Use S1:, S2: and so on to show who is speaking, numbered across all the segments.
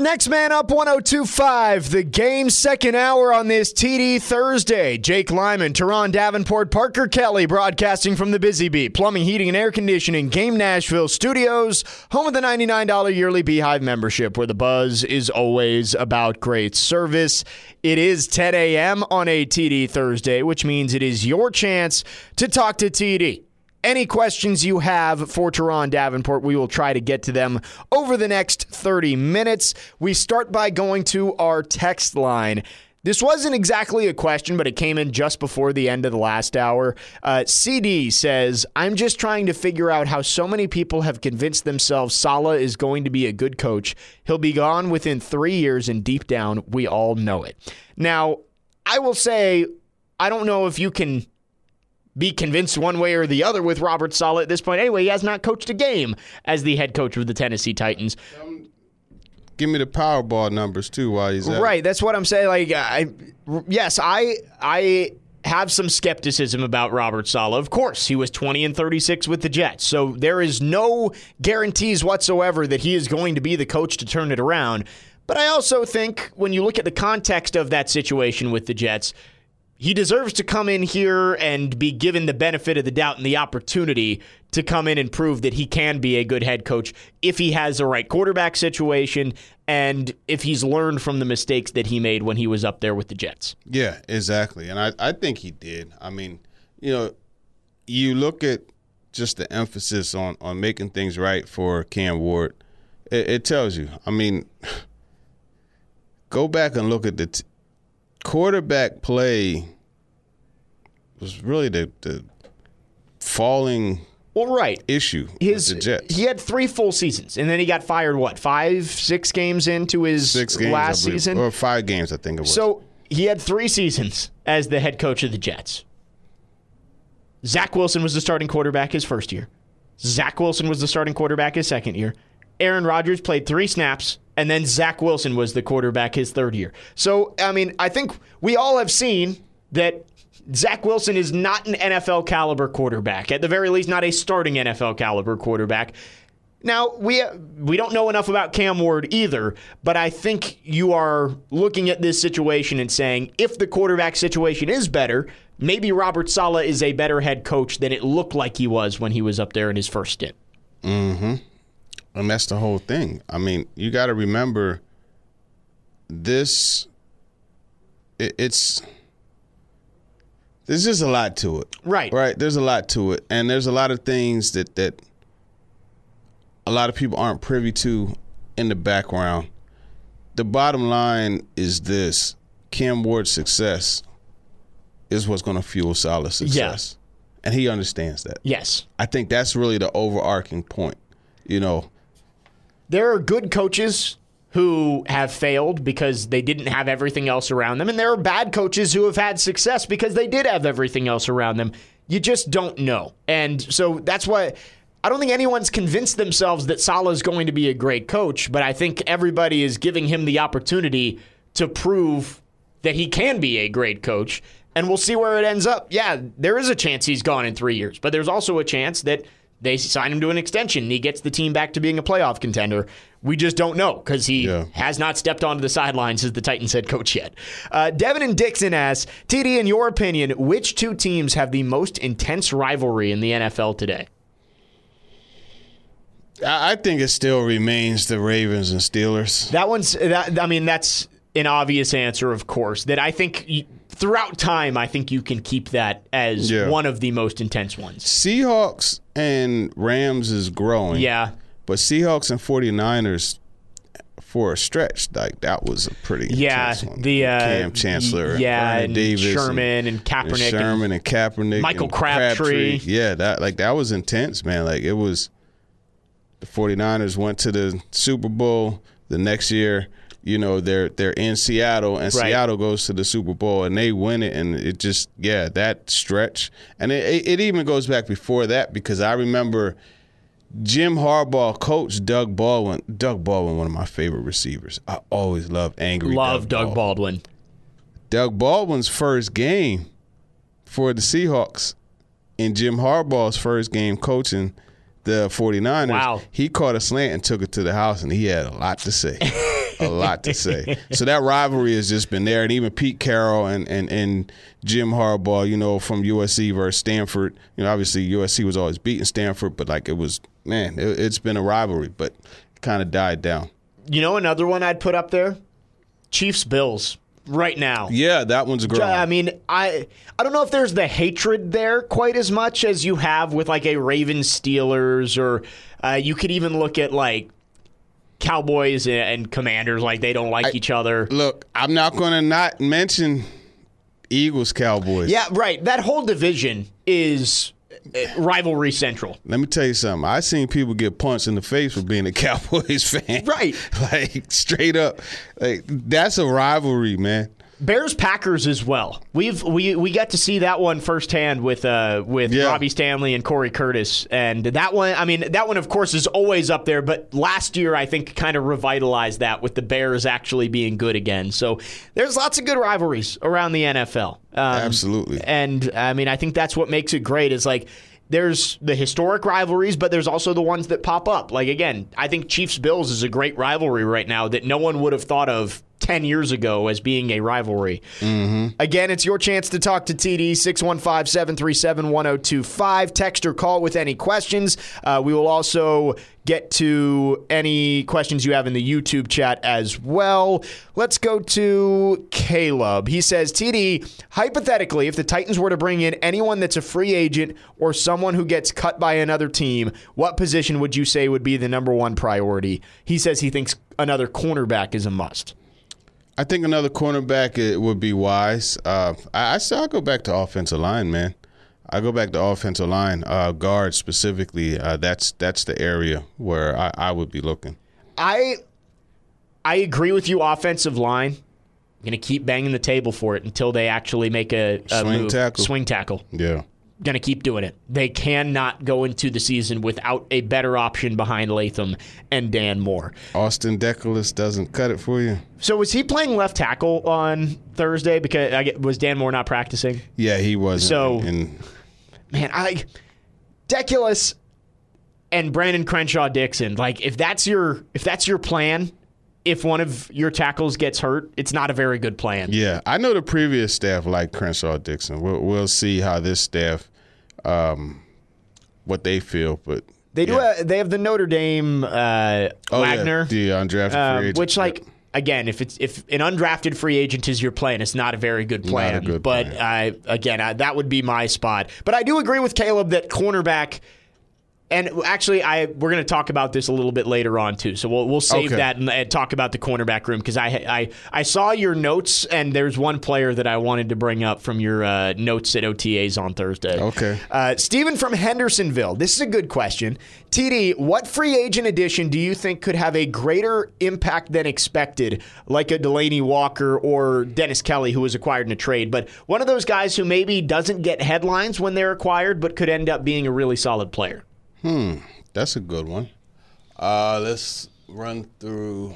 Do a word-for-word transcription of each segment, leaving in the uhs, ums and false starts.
S1: Next man up, one oh two point five. The game second hour on this T D Thursday. Jake Lyman, Teron Davenport, Parker Kelly broadcasting from the Busy Bee Plumbing, Heating, and Air Conditioning Game Nashville Studios, home of the ninety-nine dollars yearly Beehive membership, where the buzz is always about great service. It is ten a.m. on a T D Thursday, which means it is your chance to talk to T D. Any questions you have for Teron Davenport, we will try to get to them over the next thirty minutes. We start by going to our text line. This wasn't exactly a question, but it came in just before the end of the last hour. Uh, C D says, I'm just trying to figure out how so many people have convinced themselves Saleh is going to be a good coach. He'll be gone within three years, and deep down, we all know it. Now, I will say, I don't know if you can be convinced one way or the other with Robert Saleh at this point. Anyway, he has not coached a game as the head coach of the Tennessee Titans.
S2: Um, give me the Powerball numbers, too, while he's at
S1: Right,
S2: it.
S1: that's what I'm saying. Like, I, yes, I I have some skepticism about Robert Saleh. Of course, he was twenty and thirty-six with the Jets, so there is no guarantees whatsoever that he is going to be the coach to turn it around. But I also think when you look at the context of that situation with the Jets, he deserves to come in here and be given the benefit of the doubt and the opportunity to come in and prove that he can be a good head coach if he has the right quarterback situation and if he's learned from the mistakes that he made when he was up there with the Jets.
S2: Yeah, exactly. And I, I think he did. I mean, you know, you look at just the emphasis on, on making things right for Cam Ward. It, it tells you. I mean, go back and look at the t- quarterback play was really the, the falling
S1: well, right.
S2: issue
S1: his,
S2: with the Jets.
S1: He had three full seasons, and then he got fired, what, five, six games into his
S2: Six games,
S1: last
S2: I believe,
S1: season?
S2: or five games, I think it was.
S1: So he had three seasons as the head coach of the Jets. Zach Wilson was the starting quarterback his first year. Zach Wilson was the starting quarterback his second year. Aaron Rodgers played three snaps, and then Zach Wilson was the quarterback his third year. So, I mean, I think we all have seen that Zach Wilson is not an N F L caliber quarterback, at the very least not a starting N F L caliber quarterback. Now, we we don't know enough about Cam Ward either, but I think you are looking at this situation and saying, if the quarterback situation is better, maybe Robert Saleh is a better head coach than it looked like he was when he was up there in his first stint.
S2: Mm-hmm. And that's the whole thing. I mean, you got to remember this, it, it's, there's just a lot to it.
S1: Right.
S2: Right. There's a lot to it. And there's a lot of things that, that a lot of people aren't privy to in the background. The bottom line is this: Cam Ward's success is what's going to fuel Saleh's success. Yeah. And he understands that.
S1: Yes.
S2: I think that's really the overarching point, you know.
S1: There are good coaches who have failed because they didn't have everything else around them, and there are bad coaches who have had success because they did have everything else around them. You just don't know. And so that's why I don't think anyone's convinced themselves that Saleh is going to be a great coach, but I think everybody is giving him the opportunity to prove that he can be a great coach, and we'll see where it ends up. Yeah, there is a chance he's gone in three years, but there's also a chance that they sign him to an extension and he gets the team back to being a playoff contender. We just don't know because he yeah. has not stepped onto the sidelines as the Titans head coach yet. Uh, Devin and Dixon asks, T D, in your opinion, which two teams have the most intense rivalry in the N F L today?
S2: I think it still remains the Ravens and Steelers.
S1: That one's, that, I mean, that's an obvious answer, of course, that I think you, throughout time, I think you can keep that as yeah. one of the most intense ones.
S2: Seahawks and Rams is growing.
S1: Yeah.
S2: But Seahawks and 49ers, for a stretch, like that was a pretty
S1: yeah,
S2: intense one.
S1: The, uh,
S2: Cam Chancellor
S1: yeah,
S2: and,
S1: and
S2: Davis
S1: Sherman and,
S2: and
S1: Kaepernick.
S2: And Sherman and, and Kaepernick.
S1: Michael
S2: and
S1: Crabtree.
S2: Crabtree. Yeah, that like that was intense, man. Like it was – the 49ers went to the Super Bowl the next year. You know, they're they're in Seattle, and right. Seattle goes to the Super Bowl, and they win it, and it just, yeah, that stretch. And it, it even goes back before that because I remember Jim Harbaugh coached Doug Baldwin. Doug Baldwin, one of my favorite receivers. I always loved angry
S1: Love Doug, Doug Baldwin.
S2: Baldwin. Doug Baldwin's first game for the Seahawks in Jim Harbaugh's first game coaching the 49ers,
S1: wow.
S2: he caught a slant and took it to the house, and he had a lot to say. a lot to say. So that rivalry has just been there. And even Pete Carroll and, and, and Jim Harbaugh, you know, from U S C versus Stanford. You know, obviously U S C was always beating Stanford, but like it was, man, it, it's been a rivalry, but it kind of died down.
S1: You know another one I'd put up there? Chiefs-Bills. Right now.
S2: Yeah, that one's a great one.
S1: I mean, I I don't know if there's the hatred there quite as much as you have with like a Ravens Steelers, or uh, you could even look at like Cowboys and Commanders, like they don't like I, each other.
S2: Look, I'm not going to not mention Eagles Cowboys.
S1: Yeah, right. That whole division is rivalry central.
S2: Let me tell you something. I've seen people get punched in the face for being a Cowboys fan.
S1: Right.
S2: Like, straight up. Like, that's a rivalry, man.
S1: Bears Packers as well. We've we we got to see that one firsthand with uh with yeah. Robbie Stanley and Corey Curtis, and that one. I mean, that one of course is always up there. But last year, I think, kind of revitalized that with the Bears actually being good again. So there's lots of good rivalries around the N F L. Um,
S2: Absolutely.
S1: And I mean, I think that's what makes it great. Is like there's the historic rivalries, but there's also the ones that pop up. Like again, I think Chiefs Bills is a great rivalry right now that no one would have thought of ten years ago as being a rivalry.
S2: Mm-hmm.
S1: Again, it's your chance to talk to T D, six one five, seven three seven, one oh two five. Text or call with any questions. Uh, we will also get to any questions you have in the YouTube chat as well. Let's go to Caleb. He says, T D, hypothetically, if the Titans were to bring in anyone that's a free agent or someone who gets cut by another team, what position would you say would be the number one priority? He says he thinks another cornerback is a must.
S2: I think another cornerback it would be wise. Uh, I, I still I go back to offensive line, man. I go back to offensive line, uh, guard specifically. Uh, that's that's the area where I, I would be looking.
S1: I I agree with you. Offensive line. I'm gonna keep banging the table for it until they actually make a, a
S2: swing
S1: move.
S2: tackle.
S1: Swing tackle.
S2: Yeah.
S1: Going to keep doing it. They cannot go into the season without a better option behind Latham and Dan Moore.
S2: Austin Deculus doesn't cut it for you.
S1: So was he playing left tackle on Thursday? Because I get, was Dan Moore not practicing?
S2: Yeah, he wasn't.
S1: So,
S2: and,
S1: man, I Deculus and Brandon Crenshaw Dixon. Like, if that's your if that's your plan. If one of your tackles gets hurt, it's not a very good plan.
S2: Yeah, I know the previous staff liked Crenshaw Dixon. We'll, we'll see how this staff, um, what they feel. But
S1: they do.
S2: Yeah.
S1: A, they have the Notre Dame uh,
S2: oh,
S1: Wagner,
S2: yeah, the undrafted
S1: uh,
S2: free agent.
S1: which, like, again, if it's if an undrafted free agent is your plan, it's not a very good plan.
S2: Not a good
S1: but
S2: plan.
S1: I again, I, that would be my spot. But I do agree with Caleb that cornerback. And actually, I we're going to talk about this a little bit later on too, so we'll we'll save
S2: okay.
S1: that and, and talk about the cornerback room because I I I saw your notes and there's one player that I wanted to bring up from your uh, notes at O T As on Thursday.
S2: Okay.
S1: Uh, Steven from Hendersonville. This is a good question. T D, what free agent addition do you think could have a greater impact than expected, like a Delaney Walker or Dennis Kelly, who was acquired in a trade, but one of those guys who maybe doesn't get headlines when they're acquired, but could end up being a really solid player?
S2: Hmm, that's a good one. Uh, let's run through.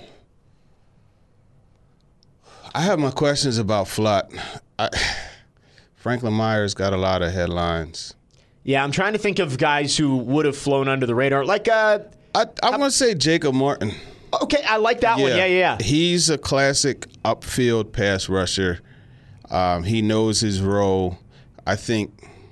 S2: I have my questions about Flott. I, Franklin Myers got a lot of headlines.
S1: Yeah, I'm trying to think of guys who would have flown under the radar. Like, uh,
S2: I, I'm going to say Jacob Martin.
S1: Okay, I like that yeah. one. Yeah, yeah, yeah.
S2: He's a classic upfield pass rusher. Um, he knows his role. I think.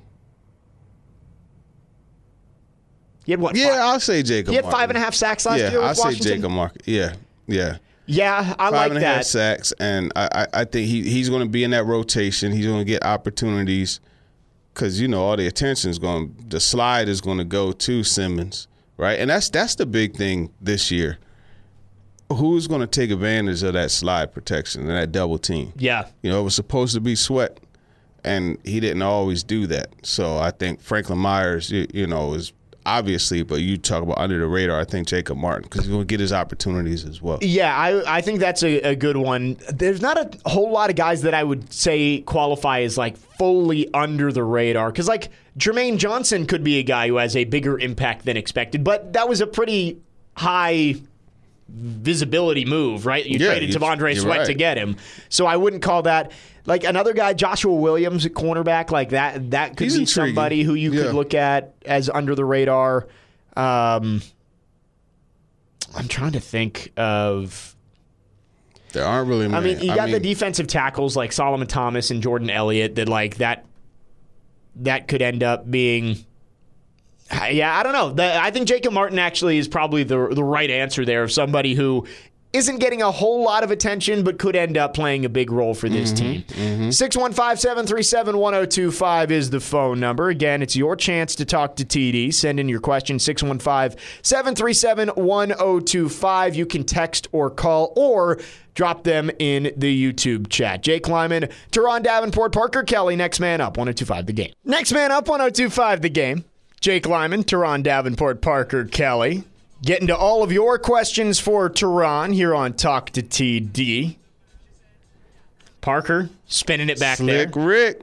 S1: He had what?
S2: Yeah,
S1: five?
S2: I'll say Jacob.
S1: He had
S2: Martin.
S1: five and a half sacks last
S2: yeah,
S1: year with
S2: I'll
S1: Washington.
S2: say Jacob Martin. Yeah, yeah.
S1: Yeah, I
S2: five
S1: like
S2: and a
S1: that.
S2: half sacks, and I, I, I think he, he's going to be in that rotation. He's going to get opportunities because you know all the attention is going. The slide is going to go to Simmons, right? And that's that's the big thing this year. Who's going to take advantage of that slide protection and that double team?
S1: Yeah,
S2: you know it was supposed to be Sweat, and he didn't always do that. So I think Franklin Myers, you, you know, is. Obviously, but you talk about under the radar, I think Jacob Martin, because he's going to get his opportunities as well.
S1: Yeah, I, I think that's a, a good one. There's not a whole lot of guys that I would say qualify as like fully under the radar, because like Jermaine Johnson could be a guy who has a bigger impact than expected, but that was a pretty high visibility move, right? You
S2: yeah,
S1: traded T'Vondre Sweat
S2: right.
S1: to get him. So I wouldn't call that like another guy, Joshua Williams, a cornerback, like that. That could
S2: He's
S1: be
S2: intriguing.
S1: somebody who you
S2: yeah.
S1: could look at as under the radar. Um, I'm trying to think of
S2: There aren't really many.
S1: I mean, you got
S2: I mean,
S1: the defensive tackles like Solomon Thomas and Jordan Elliott that like that that could end up being. Yeah, I don't know. The, I think Jacob Martin actually is probably the the right answer there of somebody who isn't getting a whole lot of attention but could end up playing a big role for this
S2: mm-hmm,
S1: team.
S2: Mm-hmm.
S1: six one five, seven three seven, one oh two five is the phone number. Again, it's your chance to talk to T D. Send in your question, six one five, seven three seven, one oh two five. You can text or call or drop them in the YouTube chat. Jake Lyman, Teron Davenport, Parker Kelly, next man up, one oh two five The Game. Next man up, one oh two five The Game. Jake Lyman, Teron Davenport, Parker Kelly. Getting to all of your questions for Teron here on Talk to T D. Parker, spinning it back
S2: Slick
S1: there.
S2: Rick.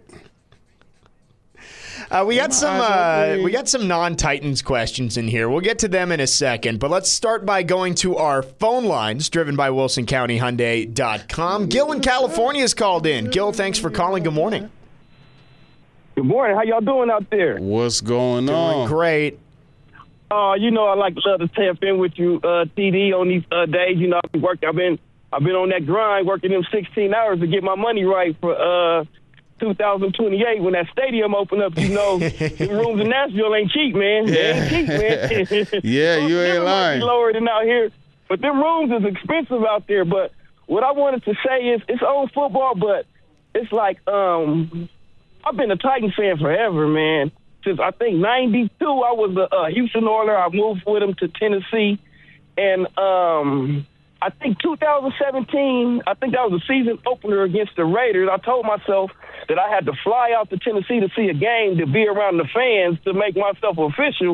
S1: Uh, we got some uh, we got some non-Titans questions in here. We'll get to them in a second, but let's start by going to our phone lines, driven by Wilson County Hyundai dot com. Gil in California is called in. Gil, thanks for calling. Good morning.
S3: Good morning. How y'all doing out there?
S2: What's going
S1: Doing
S2: on?
S1: great.
S3: Uh, you know, I like love to tap in with you, uh, T D, on these uh, days. You know, I've worked. I've been, I've been on that grind, working them sixteen hours to get my money right for uh, two thousand twenty-eight when that stadium opened up. You know, the rooms in Nashville ain't cheap, man. They ain't cheap, man.
S2: Yeah, you ain't
S3: Never
S2: lying.
S3: might be lower than out here, but them rooms is expensive out there. But what I wanted to say is, it's old football, but it's like um, I've been a Titans fan forever, man. Since I think ninety-two, I was a, a Houston Oiler. I moved with him to Tennessee. And um, I think two thousand seventeen, I think that was a season opener against the Raiders. I told myself that I had to fly out to Tennessee to see a game, to be around the fans, to make myself official.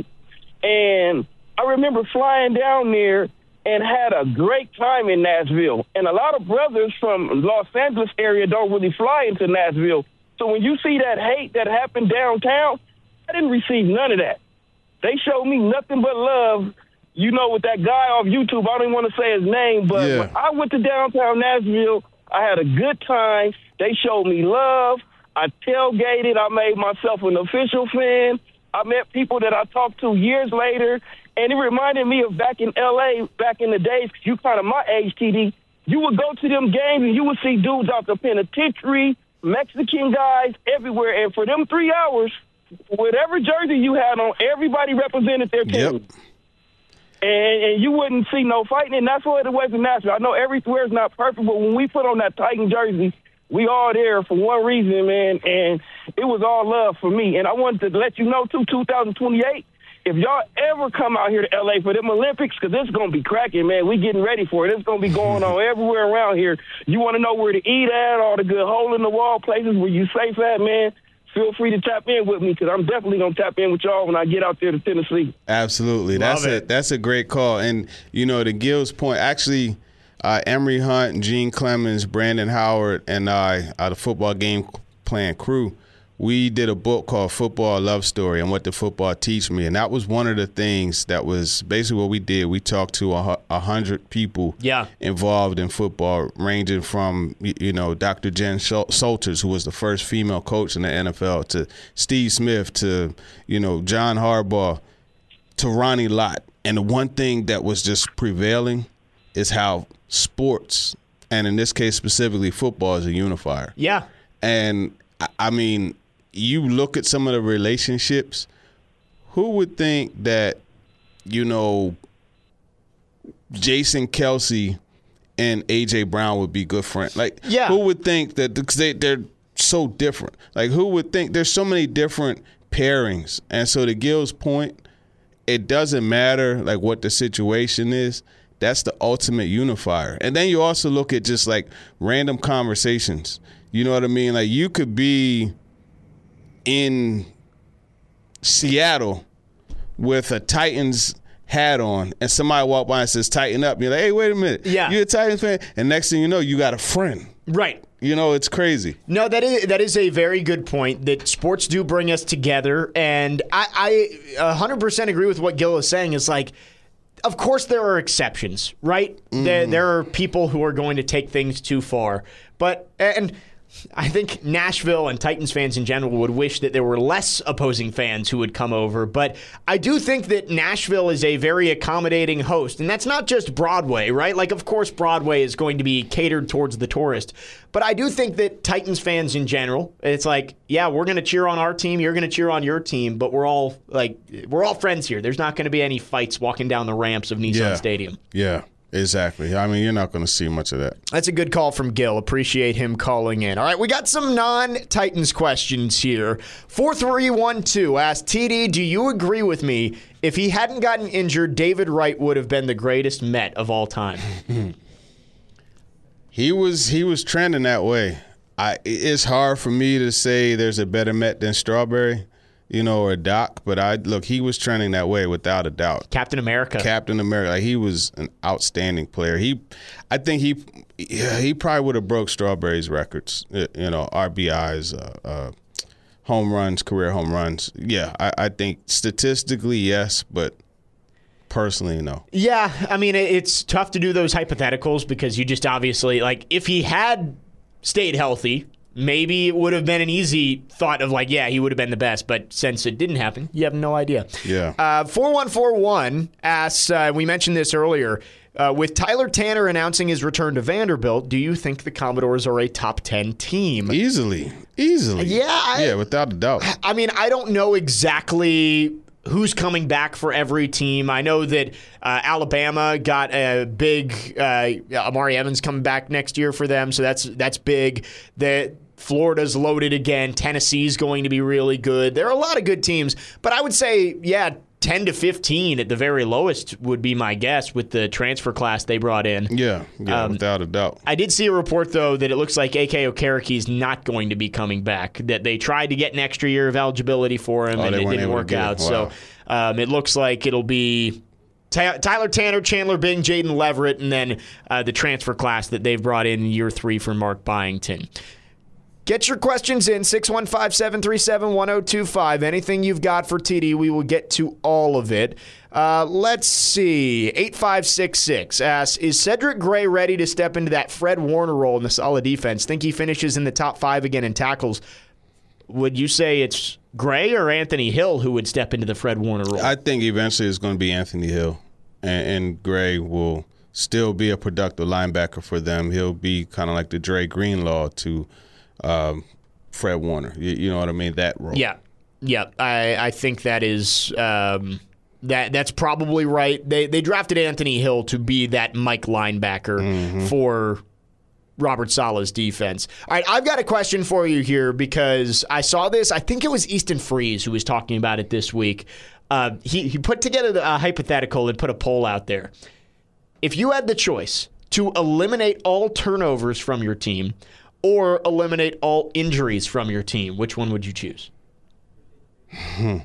S3: And I remember flying down there and had a great time in Nashville. And a lot of brothers from Los Angeles area don't really fly into Nashville. So when you see that hate that happened downtown, I didn't receive none of that. They showed me nothing but love. You know, with that guy off YouTube, I don't even want to say his name, but
S2: Yeah.
S3: when I went to downtown Nashville, I had a good time. They showed me love. I tailgated. I made myself an official fan. I met people that I talked to years later, and it reminded me of back in L A, back in the days, 'cause you kind of my age, T D. You would go to them games, and you would see dudes out the penitentiary, Mexican guys, everywhere. And for them three hours, whatever jersey you had on, everybody represented their team.
S2: Yep.
S3: And, and you wouldn't see no fighting, and that's what it was in Nashville. I know everywhere is not perfect, but when we put on that Titan jersey, we all there for one reason, man, and it was all love for me. And I wanted to let you know, too, two thousand twenty-eight, if y'all ever come out here to L A for them Olympics, because it's going to be cracking, man. We getting ready for it. It's going to be going on everywhere around here. You want to know where to eat at, all the good hole-in-the-wall places where you safe at, man, feel free to tap in with me, because I'm definitely going to tap in with y'all when I get out there to Tennessee.
S2: Absolutely.
S1: Love
S2: That's
S1: it.
S2: a, that's a great call. And, you know, to Gil's point, actually, uh, Emery Hunt, Gene Clemens, Brandon Howard, and I, uh, the football game plan crew, we did a book called Football Love Story and What Did Football Teach Me. And that was one of the things that was basically what we did. We talked to a, hu- a hundred people
S1: Yeah.
S2: involved in football, ranging from, y- you know, Doctor Jen Schul- Salters, who was the first female coach in the N F L, to Steve Smith, to, you know, John Harbaugh, to Ronnie Lott. And the one thing that was just prevailing is how sports, and in this case specifically football, is a unifier.
S1: Yeah.
S2: And, I- I mean, you look at some of the relationships, who would think that, you know, Jason Kelsey and A J Brown would be good friends? Like,
S1: Yeah.
S2: who would think that, because they, they're so different. Like, who would think there's so many different pairings? And so to Gil's point, it doesn't matter, like, what the situation is. That's the ultimate unifier. And then you also look at just, like, random conversations. You know what I mean? Like, you could be in Seattle with a Titans hat on, and somebody walk by and says, "Tighten up." And you're like, "Hey, wait a minute.
S1: Yeah.
S2: You're a Titans fan?" And next thing you know, you got a friend.
S1: Right.
S2: You know, it's crazy.
S1: No, that is that is a very good point, that sports do bring us together. And I, I one hundred percent agree with what Gil is saying. Is like, of course there are exceptions, right?
S2: Mm-hmm.
S1: There, there are people who are going to take things too far. But, and I think Nashville and Titans fans in general would wish that there were less opposing fans who would come over, but I do think that Nashville is a very accommodating host, and that's not just Broadway, right? Like, of course, Broadway is going to be catered towards the tourist, but I do think that Titans fans in general, it's like, yeah, we're going to cheer on our team, you're going to cheer on your team, but we're all like, we're all friends here. There's not going to be any fights walking down the ramps of Nissan
S2: yeah.
S1: Stadium.
S2: Yeah. Exactly. I mean, you're not going to see much of that.
S1: That's a good call from Gil. Appreciate him calling in. All right, we got some non-Titans questions here. four three one two asked, T D, do you agree with me? If he hadn't gotten injured, David Wright would have been the greatest Met of all time.
S2: he was he was trending that way. I It's hard for me to say there's a better Met than Strawberry, you know, or Doc, but I look, he was trending that way without a doubt.
S1: Captain America.
S2: Captain America. Like, he was an outstanding player. He, I think he, yeah, he probably would have broke Strawberry's records. You know, R B Is, uh, uh, home runs, career home runs. Yeah, I, I think statistically yes, but personally no.
S1: Yeah, I mean, it's tough to do those hypotheticals because you just obviously, like, if he had stayed healthy, maybe it would have been an easy thought of like, yeah, he would have been the best. But since it didn't happen, you have no idea.
S2: Yeah.
S1: Uh, four one four one asks, uh, we mentioned this earlier, uh, with Tyler Tanner announcing his return to Vanderbilt, do you think the Commodores are a top ten team?
S2: Easily. Easily.
S1: Yeah. I,
S2: yeah, without a doubt.
S1: I mean, I don't know exactly who's coming back for every team. I know that uh, Alabama got a big uh, Amari Evans coming back next year for them, so that's that's big. The Florida's loaded again. Tennessee's going to be really good. There are a lot of good teams, but I would say, yeah, ten to fifteen at the very lowest would be my guess with the transfer class they brought in.
S2: Yeah, yeah, um, without a doubt.
S1: I did see a report, though, that it looks like A K Okereke's not going to be coming back, that they tried to get an extra year of eligibility for him, oh, and it didn't work out. Wow. So um, it looks like it'll be Tyler Tanner, Chandler Bing, Jaden Leverett, and then uh, the transfer class that they've brought in year three for Mark Byington. Get your questions in, six one five, seven three seven, one oh two five. Anything you've got for T D, we will get to all of it. Uh, let's see. eight five six six asks, is Cedric Gray ready to step into that Fred Warner role in the solid defense? Think he finishes in the top five again in tackles? Would you say it's Gray or Anthony Hill who would step into the Fred Warner role?
S2: I think eventually it's going to be Anthony Hill, and, and Gray will still be a productive linebacker for them. He'll be kind of like the Dre Greenlaw to Um, Fred Warner, you, you know what I mean? That role.
S1: Yeah, yeah. I, I think that is um, that that's probably right. They they drafted Anthony Hill to be that Mike linebacker mm-hmm. for Robert Saleh's defense. All right, I've got a question for you here because I saw this. I think it was Easton Freeze who was talking about it this week. Uh, he he put together a hypothetical and put a poll out there. If you had the choice to eliminate all turnovers from your team or eliminate all injuries from your team, which one would you choose?
S2: Hmm.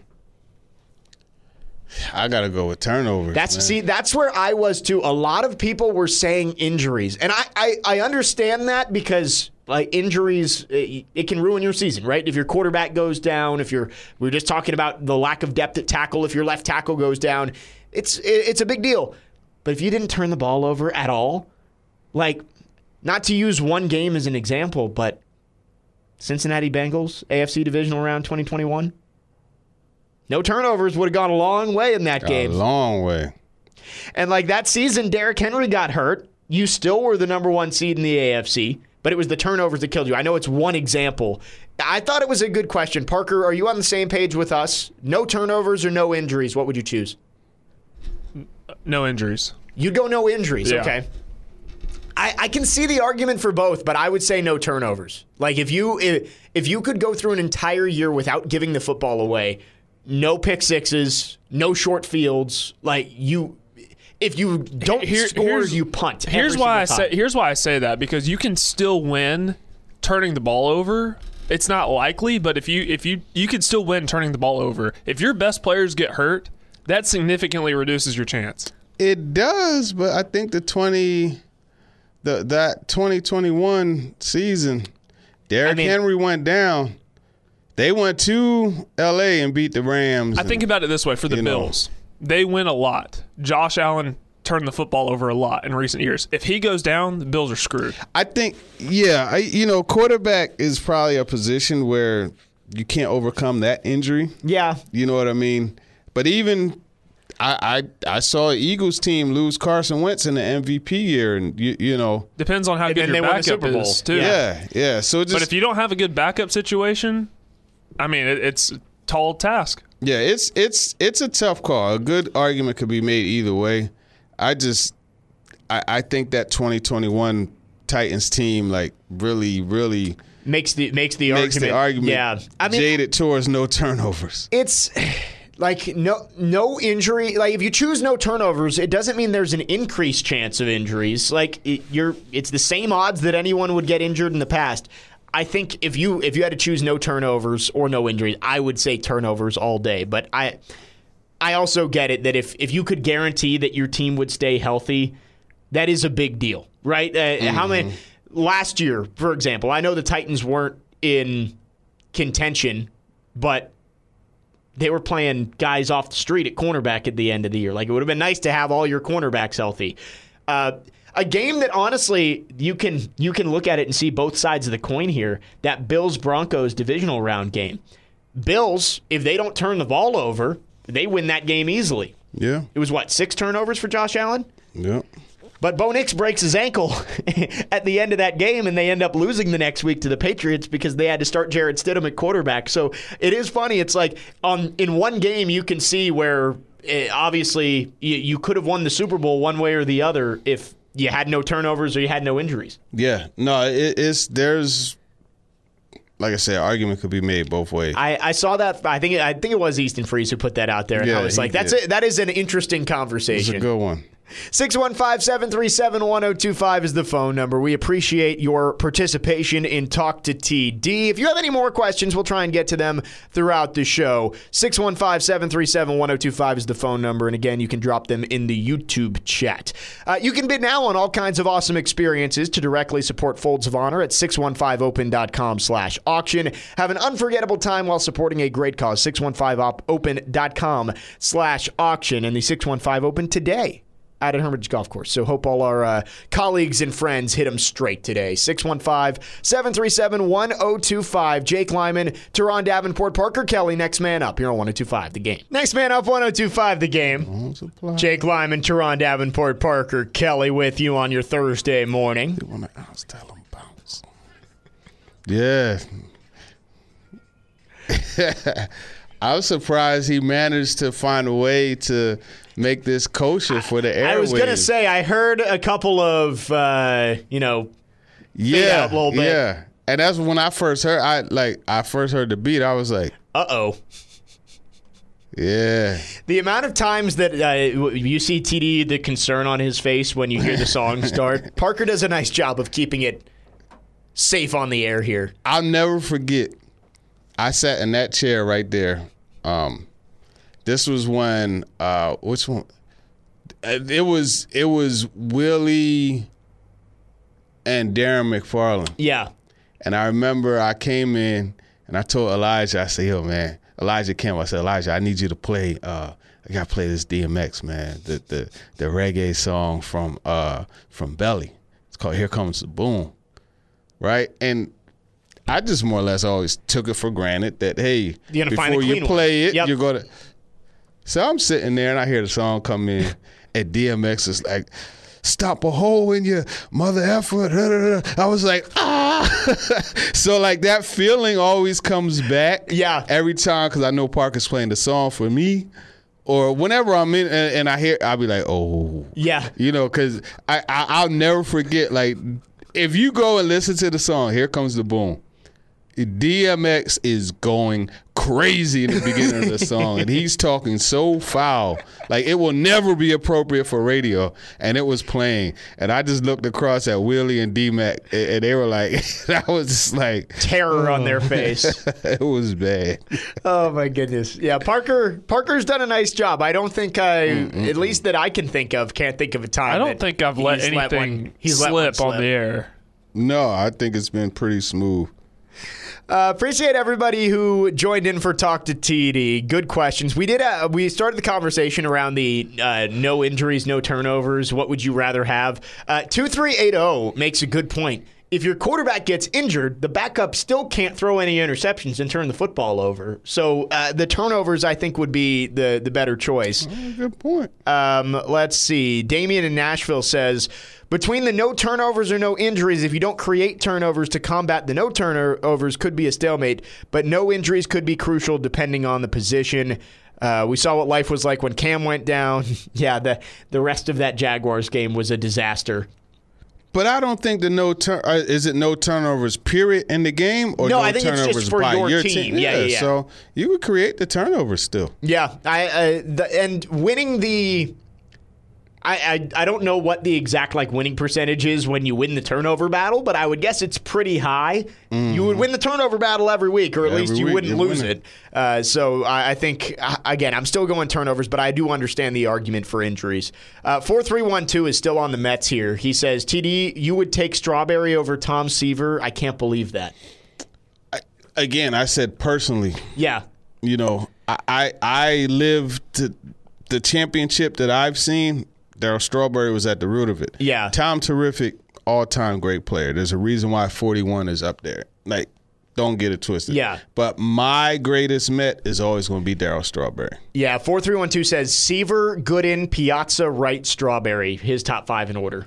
S2: I gotta go with turnovers.
S1: That's
S2: man.
S1: see, that's where I was too. A lot of people were saying injuries, and I, I, I understand that because like injuries, it, it can ruin your season, right? If your quarterback goes down, if you're, we were just talking about the lack of depth at tackle. If your left tackle goes down, it's it, it's a big deal. But if you didn't turn the ball over at all, like. Not to use one game as an example, but Cincinnati Bengals, A F C Divisional Round twenty twenty-one. No turnovers would have gone a long way in that
S2: got
S1: game.
S2: A long way.
S1: And like that season, Derrick Henry got hurt. You still were the number one seed in the A F C, but it was the turnovers that killed you. I know it's one example. I thought it was a good question. Parker, are you on the same page with us? No turnovers or no injuries? What would you choose?
S4: No injuries.
S1: You'd go no injuries,
S4: yeah.
S1: Okay. I, I can see the argument for both, but I would say no turnovers. Like if you if, if you could go through an entire year without giving the football away, no pick sixes, no short fields, like you if you don't Here, score, you punt.
S4: Here's why I say here's why I say that, because you can still win turning the ball over. It's not likely, but if you if you you could still win turning the ball over. If your best players get hurt, that significantly reduces your chance.
S2: It does, but I think the twenty The, that twenty twenty-one season, Derrick I mean, Henry went down. They went to L A and beat the Rams.
S4: I
S2: and,
S4: think about it this way for the Bills. Know. They win a lot. Josh Allen turned the football over a lot in recent years. If he goes down, the Bills are screwed.
S2: I think, yeah, I, you know, quarterback is probably a position where you can't overcome that injury.
S1: Yeah.
S2: You know what I mean? But even I I, I saw an Eagles team lose Carson Wentz in the M V P year, and, you, you know.
S4: Depends on how
S1: and
S4: good your
S1: they won the
S4: backup
S1: Super Bowl.
S4: is, too.
S2: Yeah, yeah. So just,
S4: but if you don't have a good backup situation, I mean, it, it's a tall task.
S2: Yeah, it's it's it's a tough call. A good argument could be made either way. I just I, I think that twenty twenty-one Titans team like really really
S1: makes the makes the
S2: makes
S1: argument.
S2: the argument
S1: Yeah, I mean,
S2: jaded towards no turnovers.
S1: It's like no no injury. Like if you choose no turnovers, it doesn't mean there's an increased chance of injuries. Like it, you're, it's the same odds that anyone would get injured in the past. I think if you if you had to choose no turnovers or no injuries, I would say turnovers all day. But I I also get it that if, if you could guarantee that your team would stay healthy, that is a big deal, right? Uh, mm-hmm. How many last year, for example, I know the Titans weren't in contention, but they were playing guys off the street at cornerback at the end of the year. Like it would have been nice to have all your cornerbacks healthy. Uh, A game that honestly you can you can look at it and see both sides of the coin here. That Bills-Broncos divisional round game. Bills, if they don't turn the ball over, they win that game easily.
S2: Yeah.
S1: It was what, six turnovers for Josh Allen?
S2: Yeah.
S1: But Bo Nix breaks his ankle at the end of that game, and they end up losing the next week to the Patriots because they had to start Jarrett Stidham at quarterback. So it is funny. It's like on in one game you can see where it, obviously you, you could have won the Super Bowl one way or the other if you had no turnovers or you had no injuries.
S2: Yeah. No, it, it's there's like I said, argument could be made both ways.
S1: I, I saw that. I think it, I think it was Easton Freeze who put that out there. And
S2: yeah,
S1: I was like,
S2: did.
S1: that's it. That is an interesting conversation.
S2: It's a good one.
S1: six one five, seven three seven, one oh two five is the phone number. We appreciate your participation in Talk to T D. If you have any more questions, we'll try and get to them throughout the show. six one five, seven three seven, one oh two five is the phone number. And again, you can drop them in the YouTube chat. Uh, you can bid now on all kinds of awesome experiences to directly support Folds of Honor at six one five open dot com slash auction. Have an unforgettable time while supporting a great cause. six one five open dot com slash auction. And the six one five Open today out at Hermitage Golf Course. So hope all our uh, colleagues and friends hit them straight today. six one five, seven three seven, one oh two five. Jake Lyman, Teron Davenport, Parker Kelly. Next man up here on one oh two five The Game. Next man up, one oh two five The Game. Jake Lyman, Teron Davenport, Parker Kelly with you on your Thursday morning.
S2: Yeah. I was surprised he managed to find a way to make this kosher for the airwaves.
S1: I was going to say, I heard a couple of, uh, you know,
S2: yeah,
S1: a little bit.
S2: Yeah. And that's when I first heard, I like, I first heard the beat, I was like,
S1: uh-oh.
S2: Yeah.
S1: The amount of times that uh, you see T D, the concern on his face when you hear the song start, Parker does a nice job of keeping it safe on the air here.
S2: I'll never forget, I sat in that chair right there. Um, this was when, uh, which one? It was, it was Willie and Darren McFarland.
S1: Yeah.
S2: And I remember I came in and I told Elijah, I said, yo, man, Elijah came. I said, Elijah, I need you to play, uh, I got to play this D M X, man, the, the, the reggae song from, uh, from Belly. It's called Here Comes the Boom. Right? And I just more or less always took it for granted that, hey, before you play it, yep. you're going to. So I'm sitting there and I hear the song come in and D M X is like, stop a hole in your mother effort. I was like, ah. So like that feeling always comes back.
S1: Yeah.
S2: Every time because I know Parker's playing the song for me. Or whenever I'm in and, and I hear, I'll be like, oh.
S1: Yeah.
S2: You know, because I, I, I'll never forget, like, if you go and listen to the song, Here Comes the Boom, D M X is going crazy in the beginning of the song, and he's talking so foul. Like, it will never be appropriate for radio, and it was playing. And I just looked across at Willie and D-Mac, and they were like, that was just like.
S1: Terror oh. on their face.
S2: It was bad.
S1: Oh, my goodness. Yeah, Parker. Parker's done a nice job. I don't think I, Mm-mm. at least that I can think of, can't think of a time.
S4: I don't think I've let anything let one, he's slip, let slip on the air.
S2: No, I think it's been pretty smooth.
S1: Uh, appreciate everybody who joined in for Talk to T D. Good questions. We did. Uh, we started the conversation around the uh, no injuries, no turnovers. What would you rather have? Uh, two three eight zero makes a good point. If your quarterback gets injured, the backup still can't throw any interceptions and turn the football over. So uh, the turnovers, I think, would be the, the better choice.
S2: Oh, good point.
S1: Um, let's see. Damien in Nashville says, between the no turnovers or no injuries, if you don't create turnovers to combat the no turnovers, could be a stalemate. But no injuries could be crucial depending on the position. Uh, we saw what life was like when Cam went down. yeah, the, the rest of that Jaguars game was a disaster.
S2: But I don't think the no turn uh, is it no turnovers period in the game or
S1: no,
S2: no
S1: I think
S2: turnovers
S1: it's just for
S2: by
S1: your,
S2: your
S1: team.
S2: team.
S1: Yeah,
S2: Yeah,
S1: yeah, yeah.
S2: So you would create the turnovers still.
S1: Yeah, I uh, the, and winning the. I, I I don't know what the exact like winning percentage is when you win the turnover battle, but I would guess it's pretty high. Mm. You would win the turnover battle every week, or at
S2: every
S1: least you
S2: week,
S1: wouldn't lose
S2: winning.
S1: it. Uh, so I, I think, again, I'm still going turnovers, but I do understand the argument for injuries. Uh, four three one two is still on the Mets here. He says, T D, you would take Strawberry over Tom Seaver? I can't believe that.
S2: I, again, I said personally.
S1: Yeah.
S2: You know, I, I, I lived to the championship that I've seen. Darryl Strawberry was at the root of it.
S1: Yeah.
S2: Tom Terrific, all-time great player. There's a reason why forty-one is up there. Like, don't get it twisted.
S1: Yeah.
S2: But my greatest Met is always going to be Darryl Strawberry.
S1: Yeah, four three one two says Seaver, Gooden, Piazza, Wright, Strawberry. His top five in order.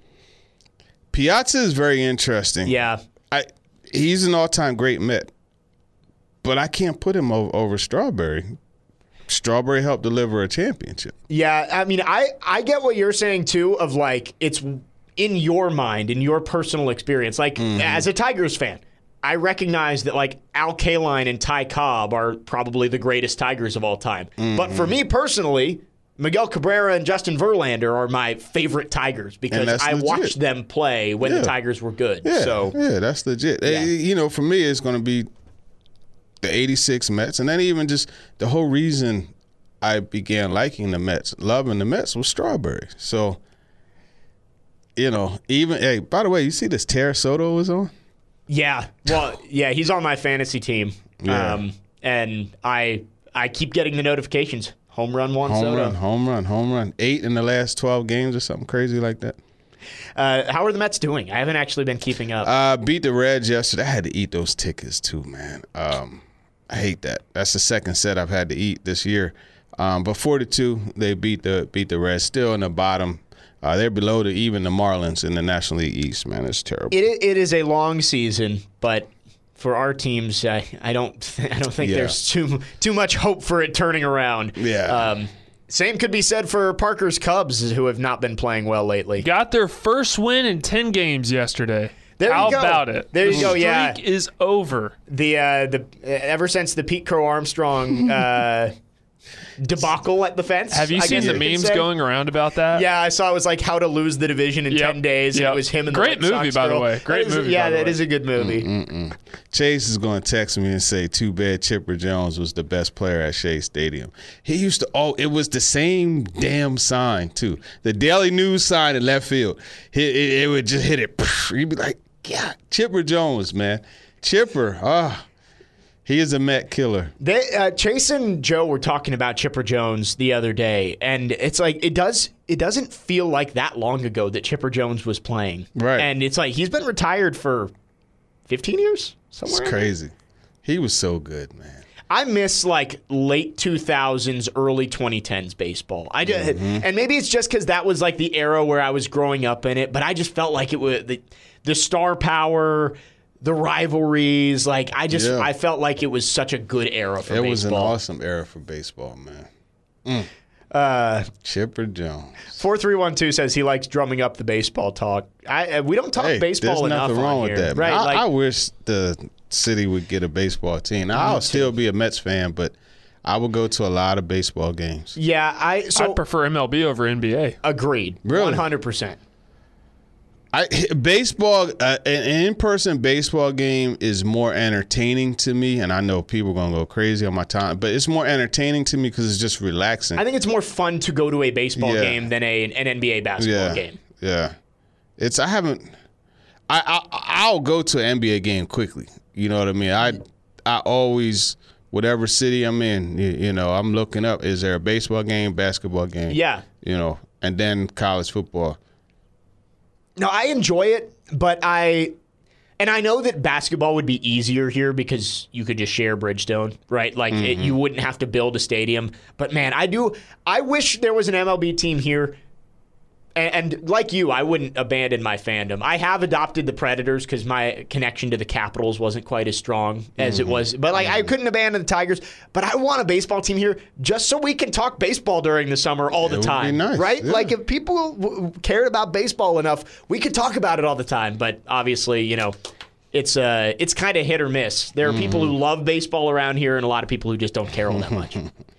S2: Piazza is very interesting.
S1: Yeah.
S2: I He's an all-time great Met. But I can't put him over, over Strawberry. Strawberry helped deliver a championship.
S1: Yeah, I mean, I, I get what you're saying, too, of, like, it's in your mind, in your personal experience. Like, mm-hmm. as a Tigers fan, I recognize that, like, Al Kaline and Ty Cobb are probably the greatest Tigers of all time. Mm-hmm. But for me personally, Miguel Cabrera and Justin Verlander are my favorite Tigers because I legit. watched them play when
S2: yeah.
S1: the Tigers were good.
S2: Yeah,
S1: so
S2: yeah that's legit. Yeah. You know, for me, it's going to be the eighty-six Mets, and then even just the whole reason I began liking the Mets, loving the Mets, was Strawberry. So, you know, even hey, by the way, you see this Terra Soto is on?
S1: Yeah, well, yeah, he's on my fantasy team,
S2: yeah.
S1: um, and I I keep getting the notifications. Home run, Juan
S2: home
S1: Soto.
S2: run, home run, home run. Eight in the last twelve games or something crazy like that.
S1: Uh, how are the Mets doing? I haven't actually been keeping up.
S2: Uh, beat the Reds yesterday. I had to eat those tickets too, man. Um, I hate that. That's the second set I've had to eat this year. Um, but four to two, they beat the beat the Reds. Still in the bottom. Uh, they're below the even the Marlins in the National League East. Man, it's terrible.
S1: It it is a long season, but for our teams, I, I don't I don't think
S2: yeah.
S1: there's too too much hope for it turning around.
S2: Yeah.
S1: Um, same could be said for Parker's Cubs, who have not been playing well lately.
S4: Got their first win in ten games yesterday.
S1: There
S4: How
S1: you go.
S4: about it?
S1: There you
S4: the
S1: go. Yeah,
S4: streak is over.
S1: The uh, the ever since the Pete Crow Armstrong uh, debacle at the fence.
S4: Have you
S1: I
S4: seen
S1: guess
S4: the
S1: you could
S4: memes
S1: say.
S4: going around about that?
S1: Yeah, I saw it was like how to lose the division in
S4: Yep.
S1: ten days.
S4: Yep.
S1: And it was him and
S4: Great
S1: the Red
S4: movie,
S1: Sox
S4: by the
S1: girl.
S4: way. Great
S1: That is-
S4: movie,
S1: Yeah,
S4: by the
S1: that
S4: way.
S1: is a good movie.
S2: Mm-mm. Chase is going to text me and say, too bad Chipper Jones was the best player at Shea Stadium. He used to, oh, it was the same damn sign, too. The Daily News sign in left field. It, it, it would just hit it. You'd be like, yeah, Chipper Jones, man. Chipper, ah. He is a Met killer.
S1: They, uh, Chase and Joe were talking about Chipper Jones the other day, and it's like it does. It doesn't feel like that long ago that Chipper Jones was playing,
S2: right?
S1: And it's like he's been retired for fifteen years. Somewhere
S2: it's crazy. He was so good, man.
S1: I miss like late two thousands, early twenty tens baseball. I just, mm-hmm. and maybe it's just because that was like the era where I was growing up in it. But I just felt like it was the, the star power. The rivalries, like I just,
S2: yeah.
S1: I felt like it was such a good era for
S2: it
S1: baseball.
S2: It was an awesome era for baseball, man. Mm.
S1: Uh,
S2: Chipper Jones.
S1: four three one two says he likes drumming up the baseball talk. I, uh, we don't talk
S2: hey,
S1: baseball
S2: there's
S1: enough
S2: nothing wrong
S1: on
S2: with
S1: here,
S2: that.
S1: right?
S2: I,
S1: like,
S2: I wish the city would get a baseball team. Now, I'll still be a Mets fan, but I will go to a lot of baseball games.
S1: Yeah, I so
S4: I prefer M L B over N B A.
S1: Agreed,
S2: really,
S1: one hundred percent.
S2: I baseball uh, an in-person baseball game is more entertaining to me, and I know people are gonna go crazy on my time, but it's more entertaining to me because it's just relaxing.
S1: I think it's more fun to go to a baseball
S2: yeah.
S1: game than a, an N B A basketball
S2: yeah.
S1: game.
S2: Yeah, it's I haven't. I, I I'll go to an N B A game quickly. You know what I mean? I I always, whatever city I'm in, you, you know, I'm looking up, is there a baseball game, basketball game?
S1: Yeah.
S2: You know, and then college football.
S1: No, I enjoy it, but I, and I know that basketball would be easier here because you could just share Bridgestone, right? Like
S2: Mm-hmm.
S1: it, you wouldn't have to build a stadium. But man, I do, I wish there was an M L B team here. And, and like you, I wouldn't abandon my fandom. I have adopted the Predators because my connection to the Capitals wasn't quite as strong as
S2: Mm-hmm.
S1: it was. But like, I couldn't abandon the Tigers. But I want a baseball team here just so we can talk baseball during the summer all the
S2: It would be
S1: time,
S2: nice,
S1: right?
S2: yeah.
S1: Like if people w- cared about baseball enough, we could talk about it all the time. But obviously, you know, it's uh, it's kind of hit or miss. There are people who love baseball around here, and a lot of people who just don't care all that much.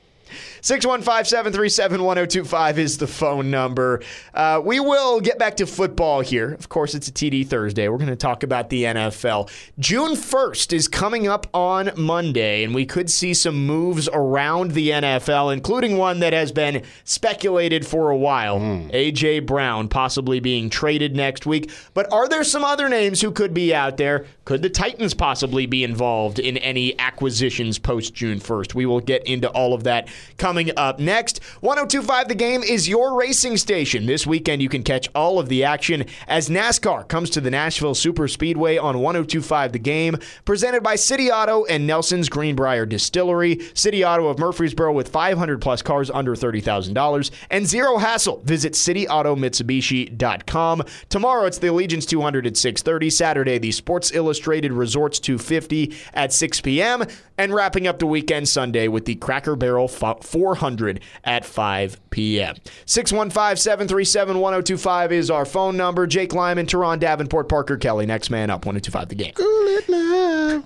S1: six one five, seven three seven, one oh two five is the phone number. Uh, we will get back to football here. Of course, it's a T D Thursday. We're going to talk about the N F L. June first is coming up on Monday, and we could see some moves around the N F L, including one that has been speculated for a while. Mm. A J. Brown possibly being traded next week. But are there some other names who could be out there? Could the Titans possibly be involved in any acquisitions post-June first? We will get into all of that coming up next. one oh two five The Game is your racing station. This weekend you can catch all of the action as NASCAR comes to the Nashville Super Speedway on one oh two five The Game, presented by City Auto and Nelson's Greenbrier Distillery. City Auto of Murfreesboro with five hundred plus cars under thirty thousand dollars and zero hassle. Visit city auto mitsubishi dot com. Tomorrow it's the Allegiance two hundred at six thirty. Saturday the Sports Illustrated Resorts two fifty at six p.m. And wrapping up the weekend Sunday with the Cracker Barrel four hundred at five p.m. six one five, seven three seven, one oh two five is our phone number. Jake Lyman, Teron Davenport, Parker Kelly. Next man up, one oh two five The Game.
S2: Cool it now.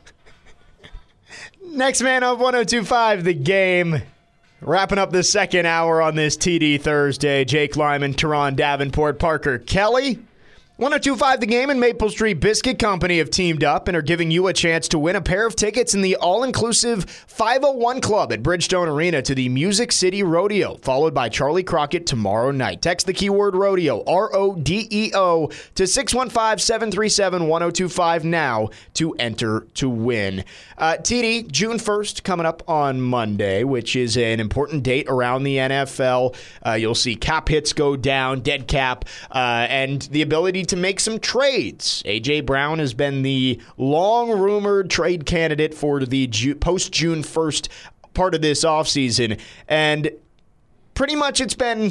S1: Next man up, one oh two five The Game. Wrapping up the second hour on this T D Thursday. Jake Lyman, Teron Davenport, Parker Kelly. one oh two five The Game and Maple Street Biscuit Company have teamed up and are giving you a chance to win a pair of tickets in the all-inclusive five oh one Club at Bridgestone Arena to the Music City Rodeo, followed by Charlie Crockett tomorrow night. Text the keyword rodeo, R O D E O, to six one five, seven three seven, one oh two five now to enter to win. Uh, T D, June first coming up on Monday, which is an important date around the N F L. Uh, you'll see cap hits go down, dead cap, uh, and the ability to make some trades. A J. Brown has been the long-rumored trade candidate for the Ju- post-June first part of this offseason, and pretty much it's been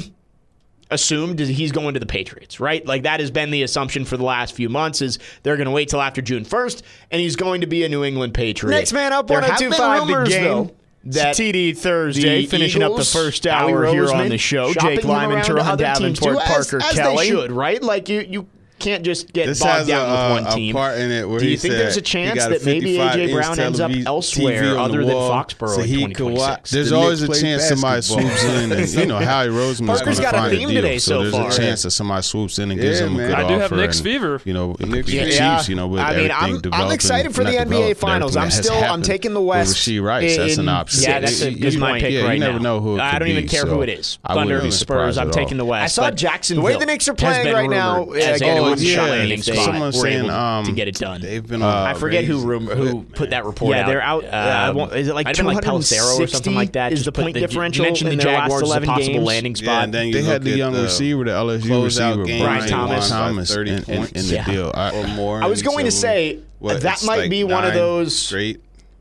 S1: assumed that he's going to the Patriots, right? Like that has been the assumption for the last few months is they're going to wait till after June first, and he's going to be a New England Patriot.
S5: Next man up,
S1: There
S5: one oh
S1: have
S5: two
S1: been
S5: five The
S1: rumors,
S5: Game.
S1: though, that
S5: T D Thursday,
S1: the
S5: finishing up the
S1: Eagles,
S5: first
S1: Howie
S5: hour here
S1: Roseman,
S5: on the show.
S1: shopping
S5: Jake
S1: him
S5: Lyman,
S1: around to
S5: Teron
S1: other teams,
S5: Davenport,
S1: too, as-
S5: Parker
S1: as
S5: Kelly.
S1: they should, right? Like you, you can't just get
S2: This
S1: bogged
S2: has
S1: down
S2: a,
S1: with one
S2: a
S1: team.
S2: part in it where
S1: Do you
S2: he
S1: think
S2: said
S1: there's a
S2: he
S1: chance
S2: got
S1: that maybe A J.
S2: fifty-five
S1: Brown ends up
S2: televis-
S1: elsewhere
S2: T V on
S1: other
S2: the
S1: than
S2: wall
S1: Foxborough
S2: so
S1: in
S2: he
S1: twenty
S2: could
S1: twenty-six?
S2: watch. There's The always a Knicks play chance somebody basketball. swoops in, and you know Howie Roseman is
S1: Parker's
S2: going to
S1: got a
S2: find a
S1: theme
S2: deal.
S1: today so
S2: there's
S1: far.
S2: a chance that somebody swoops in and gives Yeah, him a man. good
S4: I do
S2: offer.
S4: have Knicks
S2: and,
S4: fever.
S2: You know, it could Knicks be the fever.
S1: Yeah.
S2: Chiefs. You know, with
S1: I mean,
S2: everything
S1: I'm, I'm
S2: developing,
S1: excited for
S2: not
S1: the N B A
S2: developed,
S1: Finals.
S2: everything
S1: I'm
S2: that has
S1: still I'm
S2: happened
S1: taking the
S2: with
S1: West.
S2: Rasheed Rice. That's
S1: in-
S2: an option.
S1: Yeah, that's a
S2: You-
S1: good
S2: you-
S1: point pick
S2: yeah,
S1: right
S2: you
S1: now.
S2: never know who it
S1: I
S2: could
S1: don't even
S2: be,
S1: care
S2: so
S1: who it is.
S2: I
S1: Thunder,
S2: wouldn't be
S1: Spurs.
S2: surprised
S1: I'm
S2: at
S1: taking
S2: all.
S1: the West.
S5: I saw
S1: but
S5: Jacksonville
S1: The way the Knicks are
S5: has
S1: playing
S5: been
S1: right now,
S5: rumored
S1: as
S5: as
S1: a
S5: a
S1: one
S2: yeah.
S1: shot landing
S5: Someone
S1: spot,
S2: Someone's
S1: we're
S2: saying
S1: able
S2: um,
S1: to get it done.
S2: They've been.
S1: Uh,
S2: uh,
S1: I forget who
S2: raising
S1: room, who
S2: it,
S1: put
S2: man.
S1: that report
S5: Yeah,
S1: out.
S5: they're out. Uh,
S1: Um,
S5: is it like
S1: might have been like Pelissero or something like that?
S5: Is
S1: Just
S5: the
S1: put
S5: point
S1: the-
S5: differential
S1: You mentioned
S5: in
S1: the
S5: their
S1: Jaguars
S5: last
S1: as a
S5: eleven
S1: possible
S5: games?
S1: landing
S2: Yeah,
S1: spot.
S2: and then you they look had the at young the receiver, the L S U closeout receiver, game,
S1: Brian
S2: Brian
S1: Thomas,
S2: Thomas,
S3: thirty
S2: in, in, in
S3: points.
S2: the
S1: Yeah.
S2: deal. I,
S3: or more.
S1: I was going to say
S2: what,
S1: that
S2: it's
S1: might
S2: like
S1: be one of
S2: nine
S1: those
S2: straight.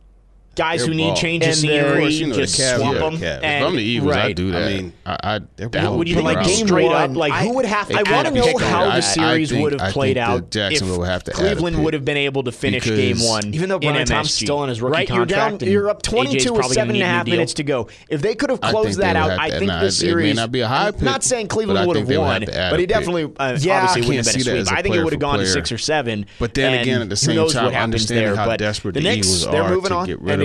S1: guys
S2: They're
S1: who need
S2: ball.
S1: change of
S5: And
S1: scenery,
S5: they're-
S2: Of course, you know,
S1: just
S2: the Cavs,
S1: swamp
S2: yeah,
S1: them.
S2: Cavs. If
S1: And,
S2: I'm the Eagles, I
S1: right.
S2: do that.
S3: I mean,
S2: I, I
S1: Would
S2: that
S1: you
S2: would
S1: think
S2: be
S1: like
S2: round.
S1: game straight up?
S5: one,
S1: Like
S5: I-
S1: who would have?
S5: I
S1: I want to
S5: wanna
S1: know
S5: pick
S1: how
S5: on
S1: the
S5: that.
S1: series
S2: I think-
S1: would have
S2: I
S1: played
S2: think that
S1: out
S2: Jacksonville
S1: if
S2: would have to add a
S1: Cleveland
S2: pick.
S1: would have been able to finish
S2: Because
S1: game one.
S5: Even though
S1: in
S5: Brian
S1: M S G.
S5: Thompson's still on his rookie
S1: right,
S5: contract
S1: you're
S5: and
S1: down. You're up
S5: A J's
S1: twenty-two with
S5: probably gonna
S1: seven and a
S5: need a
S1: half
S5: new
S1: minutes
S5: deal.
S1: to go. If they could have
S2: I
S1: closed
S2: think
S1: that
S2: they would
S1: out,
S2: have
S1: I
S2: to-
S1: think
S2: nah,
S1: the
S2: it-
S1: series.
S2: It may not be a high pick.
S1: Not saying Cleveland
S2: but I
S1: would
S2: think
S1: have
S2: they would
S1: won,
S2: have to add
S1: but
S2: a
S1: he
S2: pick.
S1: definitely uh,
S2: Yeah,
S1: obviously
S2: I
S1: wouldn't
S2: can't
S1: have been a
S2: see that
S1: sweep.
S2: as a
S1: I think it
S2: player
S1: would have
S2: for
S1: gone to
S2: player.
S1: six or seven.
S2: But then
S1: and
S2: again, at the
S1: who
S2: same
S1: knows
S2: time,
S1: what happens
S2: understanding
S1: there.
S2: how
S1: But
S2: desperate
S1: the
S2: the
S1: Knicks,
S2: Eagles
S1: they're
S2: are
S1: moving
S2: to
S1: on,
S2: get rid
S1: and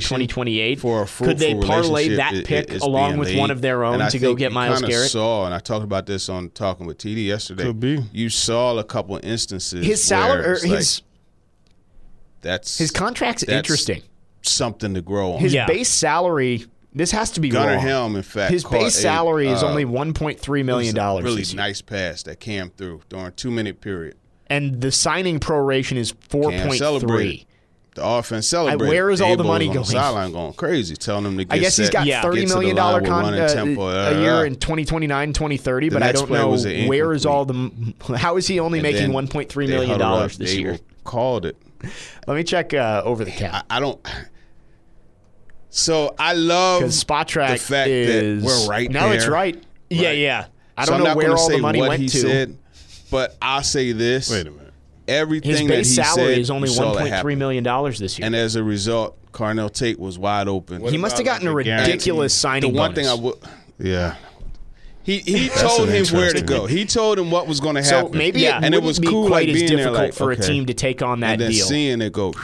S5: to twenty twenty-eight.
S2: For a
S5: Could they
S2: fruitful
S5: parlay
S2: relationship
S5: that
S2: is-
S5: pick
S2: is
S5: along
S2: being
S5: with
S2: laid.
S5: one of their own
S2: And I
S5: to go
S2: think
S5: get
S2: you
S5: Myles
S2: kinda
S5: Garrett?
S2: Saw, and I talked about this on Talking with T D yesterday.
S6: Could be.
S2: You saw a couple instances.
S1: His salary,
S2: where
S1: or
S2: it's like,
S1: his
S2: that's
S1: his contract's
S2: that's
S1: interesting.
S2: something to grow on.
S1: His
S5: Yeah.
S1: base salary. This has to be
S2: Gunnar
S1: wrong.
S2: Helm, in fact,
S1: His
S2: caught
S1: base
S2: a,
S1: salary is
S2: uh,
S1: only one point three million dollars.
S2: Really
S1: this year.
S2: nice pass that came through during a two-minute period.
S1: And the signing proration is four
S2: Cam
S1: point
S2: celebrated.
S1: three.
S2: The offense celebrated.
S1: where is all the
S2: Dabo
S1: money
S2: was on
S1: going?
S2: sideline going crazy, telling them to get
S1: I guess he's
S2: set,
S1: got
S5: Yeah.
S1: thirty
S2: get to the
S1: million
S2: line
S1: dollar
S2: with
S1: con-
S2: running
S1: uh,
S2: tempo,
S1: a
S2: uh,
S1: year
S2: uh.
S1: in twenty twenty-nine, twenty thirty,
S2: The
S1: but I
S2: next
S1: don't
S2: play
S1: know
S2: was an
S1: where is
S2: incomplete.
S1: all the. How is he only
S2: And
S1: making
S2: then
S1: one point three
S2: they
S1: million
S2: huddled
S1: dollars
S2: up.
S1: this
S2: Dabo
S1: year?
S2: Called it.
S1: Let me check uh, over the cap.
S2: I, I don't. So I love
S1: Because Spot Track
S2: the fact
S1: is
S2: that we're right
S1: no,
S2: there.
S1: it's right.
S5: Yeah,
S2: Right.
S5: yeah.
S1: I
S2: So
S1: don't
S2: I'm
S1: know
S2: not
S1: where
S2: gonna
S1: all
S2: say
S1: the money
S2: what
S1: went
S2: he
S1: to.
S2: said, but I'll say this:
S6: Wait a minute.
S2: everything
S1: His
S2: that
S1: base
S2: he
S1: salary
S2: said,
S1: is only
S2: you saw
S1: one
S2: that
S1: point three
S2: happen.
S1: million dollars this year.
S2: And as a result, Carnell Tate was wide open.
S1: he must have gotten a
S6: like a guarantee?
S1: ridiculous
S2: the
S1: signing
S2: one
S1: bonus.
S2: thing I would, yeah. He he told
S6: an
S2: him where to
S6: interesting
S2: go.
S6: one.
S2: He told him what was going to
S5: So
S2: happen.
S5: maybe
S1: Yeah,
S5: it
S2: and it
S5: wouldn't
S2: was
S5: be
S2: cool,
S5: quite
S2: like,
S5: as
S2: being there,
S5: difficult
S2: like,
S5: for
S2: okay.
S5: a team to take on that
S2: and then
S5: deal.
S2: seeing it go,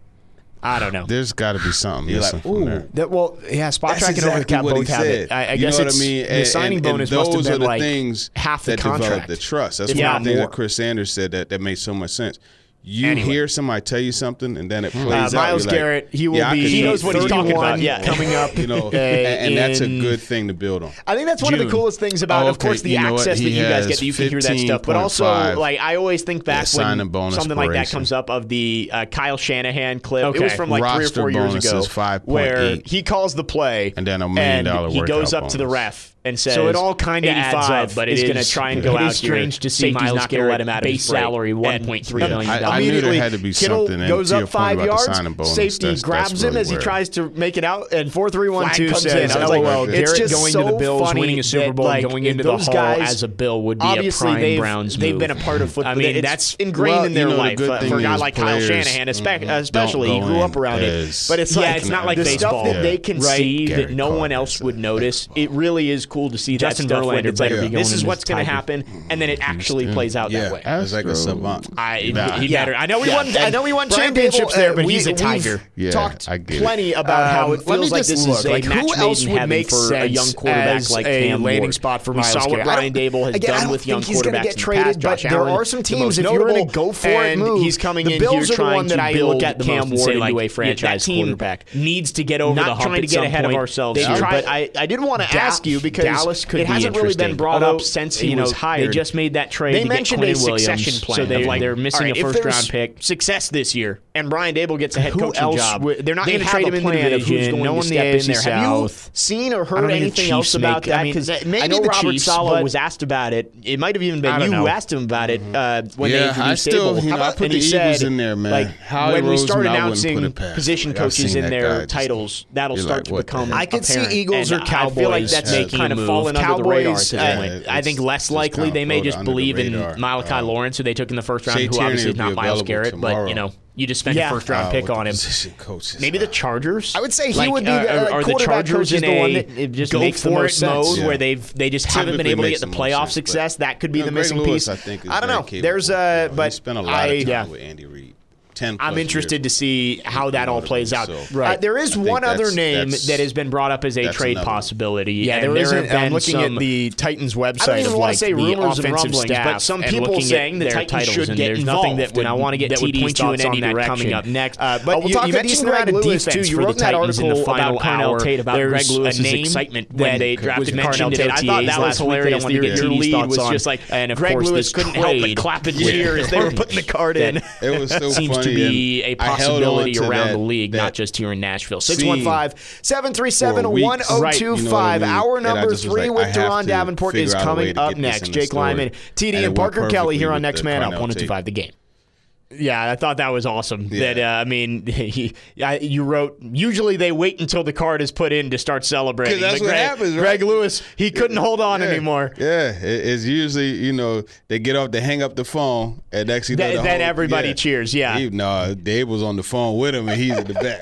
S5: I don't know.
S2: there's got to be something
S6: You're
S2: missing
S6: like,
S2: from there.
S1: That, well, yeah, spot
S2: That's
S1: tracking over the
S2: exactly
S1: cap
S2: what
S1: both
S2: he
S1: have
S2: said.
S1: it. I, I
S2: You
S1: guess
S2: know what
S1: it's,
S2: I mean?
S1: the
S2: And-
S1: signing
S2: and-
S1: bonus
S2: and
S1: must have
S2: those
S1: been
S2: are the
S1: like
S2: things
S1: half the
S2: that develop
S1: contract.
S2: the trust. That's
S1: if
S2: one
S1: not
S2: of the things
S1: more.
S2: that Chris Sanders said that, that made so much sense. You
S1: Anyway.
S2: hear somebody tell you something, and then it plays
S1: Uh,
S2: out.
S1: Miles
S2: You're like,
S1: Garrett, he will
S2: yeah, I
S1: be
S2: could
S5: He knows what he's talking about,
S1: thirty-one
S5: yeah.
S1: coming up.
S2: You know,
S1: uh,
S2: and, and that's a
S1: in-
S2: good thing to build on.
S1: I think that's one of the
S5: June.
S1: coolest things about,
S2: Oh,
S1: of course,
S2: okay.
S1: the
S2: You know what?
S1: access that
S2: He
S1: you guys
S2: has
S1: get, that you can hear that stuff. But also,
S2: fifteen point five
S1: like I always think back
S2: Yeah,
S1: when
S2: signing bonus
S1: something like that
S2: operation.
S1: comes up of the uh, Kyle Shanahan clip.
S5: Okay.
S1: It was from like three or
S2: Roster
S1: four years
S2: bonus
S1: ago,
S2: is five point
S1: where
S2: eight.
S1: he calls the play,
S2: And then a million
S1: and
S2: dollar
S1: he goes
S2: workout
S1: up to the
S2: bonus.
S1: ref and says,
S5: So it all kind of adds
S1: eighty-five,
S5: up, but
S1: is
S5: it
S1: going to
S5: is
S1: try and go
S5: it
S1: out
S5: is
S1: here.
S5: strange to see
S1: Safety's
S5: Myles
S1: not gonna
S5: Garrett
S1: let him out of
S5: base
S1: his break.
S5: salary
S1: And
S5: one point three
S2: Yeah,
S5: million
S2: I-
S5: dollars.
S2: I knew there
S1: Immediately,
S2: had to be
S1: Kittle
S2: something, and
S1: goes
S2: to your
S1: up
S2: point
S1: five
S2: about the
S1: yards.
S2: signing bonus,
S1: Safety
S2: that's-
S1: grabs
S2: that's
S1: him
S2: really
S1: as he
S2: where-
S1: tries to make it out, and four three one two
S5: comes
S1: says,
S5: in.
S1: I was like,
S5: LOL.
S1: it's
S5: Garrett
S1: just
S5: going
S1: so
S5: to the Bills,
S1: funny
S5: winning a Super
S1: that,
S5: Bowl,
S1: like,
S5: going into the
S1: those
S5: Hall
S1: guys,
S5: as a Bill would be a
S1: obviously
S5: prime
S1: they've,
S5: Browns
S1: they've
S5: move.
S1: been a part of football.
S5: I mean,
S1: It's
S5: that's
S1: ingrained
S2: well,
S1: in their
S2: you know, the
S1: life.
S2: good
S1: Uh,
S2: thing
S1: for a guy
S2: is
S1: like Kyle
S2: players
S1: Shanahan, espe-
S2: don't
S1: especially, he
S2: go
S1: grew
S2: in
S1: up around it.
S2: as-
S1: But it's
S5: Yeah,
S1: like
S5: it's not like
S1: the
S5: baseball.
S1: stuff that they
S2: Yeah.
S1: can
S5: Right.
S1: see
S2: Gary
S1: that no one
S2: Carter
S1: else
S2: said
S1: would
S2: that
S1: notice.
S2: baseball.
S1: It really is cool to see
S5: Justin
S1: that stuff when
S5: Verlander
S1: it's like,
S5: better be
S1: this
S5: going
S1: is
S5: in
S1: what's
S5: as
S1: going to
S5: Tiger.
S1: happen, and then it actually plays out
S2: yeah,
S1: that way.
S2: it's like a savant.
S5: I,
S2: Nah.
S5: he better. I know we
S1: Yeah.
S5: won. I know we won
S1: Brian
S5: championships
S1: Dable,
S5: there,
S1: uh,
S5: but
S1: we-
S5: he's a
S1: we've
S5: Tiger.
S2: Yeah,
S1: talked
S2: I get it.
S1: plenty about how it
S5: Um, let me
S1: feels like
S5: just
S1: this
S5: look,
S1: is a
S5: like,
S1: match
S5: who
S1: made
S5: else
S1: in
S5: would
S1: heaven
S5: make
S1: for a young
S5: sense
S1: quarterback
S5: as
S1: like
S5: a
S1: Cam
S5: landing
S1: Ward.
S5: spot for
S1: We
S5: Myles
S1: saw what
S5: Garrett?
S1: Brian Dable has
S5: Again, I
S1: done
S5: don't
S1: with young
S5: think he's gonna
S1: quarterbacks
S5: get
S1: in the
S5: traded,
S1: past.
S5: but
S1: Josh
S5: there
S1: Allen,
S5: are some
S1: the
S5: teams,
S1: most
S5: if you're
S1: notable,
S5: gonna go for it,
S1: and
S5: move.
S1: he's coming
S5: The
S1: in
S5: Bills
S1: here
S5: are the one
S1: trying
S5: that
S1: to
S5: I
S1: build
S5: look at the
S1: Cam
S5: most and
S1: Ward
S5: say,
S1: into
S5: like,
S1: a
S5: yeah,
S1: franchise
S5: that team
S1: quarterback.
S5: needs to get over
S1: Not
S5: the hump
S1: trying to
S5: at
S1: get
S5: some
S1: ahead of
S5: point.
S1: ourselves
S5: They
S1: here,
S5: tried-
S1: but I, I did want to
S5: Da-
S1: ask you because
S5: Dallas could
S1: it
S5: be
S1: hasn't really been
S5: interesting.
S1: brought
S5: Although,
S1: up since
S5: you
S1: he
S5: know,
S1: was hired.
S5: They just made that trade
S1: They
S5: to
S1: mentioned
S5: get
S1: a
S5: Quinn
S1: succession
S5: Williams,
S1: plan.
S5: so they,
S1: of like,
S5: they're missing
S1: all right,
S5: a
S1: if
S5: first
S1: there's
S5: round pick.
S1: success this year, and Brian Dable gets a head
S5: Who
S1: coaching
S5: else
S1: job.
S5: would- they're not
S1: they
S5: gonna
S1: have
S5: trade
S1: a
S5: him in the
S1: plan of who's
S5: division.
S1: going
S5: No
S1: to
S5: one in the
S1: step
S5: A
S1: in
S5: F C
S1: there. Have you
S5: South.
S1: seen or
S5: I
S1: heard
S5: don't think the
S1: anything else
S5: Chiefs
S1: about
S5: make-
S1: that?
S5: I mean,
S1: Because
S5: maybe
S1: I know
S5: the
S1: Robert
S5: Chiefs,
S1: Saleh
S5: but-
S1: was asked about it. It might have even been
S5: I don't
S1: you who
S5: know.
S1: asked him about it uh, when
S2: Yeah,
S1: they
S2: I
S1: introduced
S2: still,
S1: Dable.
S2: you know, I put
S1: and
S2: the
S1: he
S2: Eagles
S1: said,
S2: in there, man.
S1: like,
S2: Howie
S1: when we
S2: Roseman,
S1: start
S2: I wouldn't
S1: announcing
S2: put it past
S1: position
S2: him. Like, I've
S1: coaches
S2: seen
S1: in
S2: that
S1: their
S2: guy just-
S1: titles, that'll
S2: you're
S1: start
S2: like,
S1: to
S2: what the
S1: become
S2: heck?
S5: I could see
S1: apparent.
S5: Eagles
S1: And
S5: or
S1: I feel like
S5: Cowboys
S1: that's
S5: making
S1: kind
S5: a
S1: of
S5: move.
S1: fallen under the radar at
S5: Cowboys,
S1: this
S5: uh,
S1: point.
S2: it's
S5: I think less
S2: just
S5: likely.
S2: kinda
S5: They may
S2: floated
S5: just
S2: under the
S5: believe in
S2: radar.
S5: Malachi
S2: Um,
S5: Lawrence, who they took in the first round,
S2: Shea
S5: who
S2: Tierney
S5: obviously is
S2: will
S5: not
S2: be
S5: Myles
S2: available
S5: Garrett, but
S2: tomorrow.
S5: you know, you just spent
S1: Yeah.
S5: a first round
S2: Uh,
S5: pick
S2: with the
S5: on him.
S2: position coaches.
S5: Maybe the
S2: Uh,
S5: Chargers.
S1: I would say he
S5: Like,
S1: would be
S5: uh,
S1: the uh,
S5: are the
S1: quarterback
S5: Chargers
S1: coach is
S5: in
S1: the one
S5: a
S1: that it just
S5: go
S1: makes the
S5: for
S1: most
S5: it mode
S1: sense.
S2: Yeah.
S5: where they've they just haven't been
S2: Typically
S5: able to
S2: makes
S5: get the
S2: the most
S5: playoff
S2: sense, but-
S5: success. That could be
S2: You know,
S5: the
S2: Greg
S5: missing
S2: Lewis,
S5: piece.
S2: I think, is
S1: I don't
S2: very
S1: know.
S2: capable.
S1: There's, uh,
S2: He
S1: but
S2: spent a lot
S1: I-
S2: of time
S1: yeah.
S2: with Andy Reid. ten
S5: I'm
S2: plus
S5: interested
S2: years.
S5: to see how that all plays out.
S1: Right. Uh, there is
S2: I think
S1: one other
S2: that's-
S1: name
S2: that's-
S5: that has been brought up as a
S2: that's
S5: trade
S2: another one.
S5: possibility.
S1: Yeah,
S5: and
S1: there
S5: there
S1: isn't.
S5: have
S1: I'm
S5: been
S1: looking
S5: some,
S1: at the Titans website.
S5: I don't even
S1: of
S5: want
S1: like
S5: to say
S1: the
S5: rumors and
S1: offensive
S5: rumblings,
S1: staff
S5: but some
S1: and
S5: people
S1: looking
S5: saying
S1: at
S5: the
S1: their
S5: Titans
S1: titles,
S5: should
S1: and
S5: get
S1: there's
S5: involved.
S1: nothing that would
S5: and I want to get
S1: that would
S5: T D's
S1: point you in
S5: thoughts on
S1: any
S5: that
S1: direction.
S5: coming up next.
S1: Uh, but
S5: Uh, we'll
S1: you-
S5: talk
S1: you
S5: a
S1: mentioned
S5: decent amount
S1: Greg
S5: of
S1: Lewis,
S5: defense
S1: too. You
S5: for the
S1: wrote that
S5: Titans in
S1: article
S5: the final
S1: about Carnell
S5: hour.
S1: Tate, about
S5: There's
S1: Greg Lewis's
S5: a name
S1: excitement
S5: when
S1: when
S5: they
S1: was
S5: drafted
S1: mentioned
S5: Carnell Tate.
S1: in
S5: I
S1: O T
S5: thought
S1: As
S5: that was
S1: last week. I
S5: hilarious.
S1: wanted to
S5: Your
S1: get
S5: your
S1: T D's
S5: lead
S1: thoughts
S5: was
S1: on.
S5: just like, and of
S1: Greg
S5: course
S1: Lewis
S5: this
S1: couldn't help but
S5: trade
S1: clap and cheer as they were putting the card in.
S2: It was so
S5: seems
S2: funny.
S5: to be a
S2: and I held
S5: possibility
S2: on to
S5: around
S2: that-
S5: the league,
S2: that
S5: not just here in Nashville.
S1: six one five, seven three seven,
S2: for weeks.
S1: one oh two five.
S2: Right. You know what I mean?
S1: Hour
S2: And I
S1: number
S2: just was
S1: three
S2: like,
S1: with
S2: I have
S1: Deron
S2: to
S1: Davenport is
S2: figure out a way
S1: coming
S2: to
S1: up
S2: get this
S1: next.
S2: in the
S1: Jake
S2: story.
S1: Lyman, T D,
S2: And
S1: and
S2: it worked
S1: Parker Kelly
S2: perfectly
S1: here on
S2: with
S1: Next
S2: the
S1: Man Up,
S2: Carnell
S1: one oh two
S2: Tate.
S1: five The Game.
S5: Yeah, I thought that was awesome.
S2: Yeah.
S5: That uh, I mean, he, I, you wrote. Usually they wait until the card is put in to start celebrating.
S2: 'Cause that's
S5: But
S2: what
S5: Greg,
S2: happens, right?
S5: Greg Lewis, he couldn't hold on
S2: Yeah.
S5: anymore.
S2: Yeah, it- it's usually, you know, they get off, they hang up the phone, and next you know,
S5: Then,
S2: the
S5: then
S2: whole-
S5: everybody
S2: yeah.
S5: cheers. Yeah.
S2: He, no, Dave was on the phone with him, and he's in the back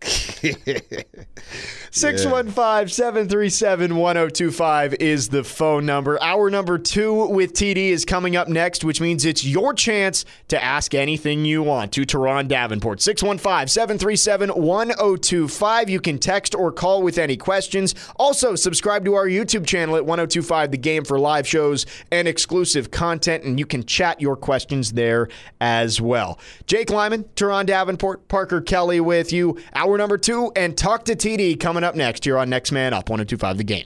S2: like.
S1: six one five, seven three seven, one oh two five is the phone number. Hour number two with T D is coming up next, which means it's your chance to ask anything you want to Teron Davenport. six one five, seven three seven, one oh two five. You can text or call with any questions. Also, subscribe to our YouTube channel at one oh two five The Game for live shows and exclusive content, and you can chat your questions there as well. Jake Lyman, Teron Davenport, Parker Kelly with you. Hour number two, and Talk to T D coming up next here on Next Man Up, one oh two five The Game.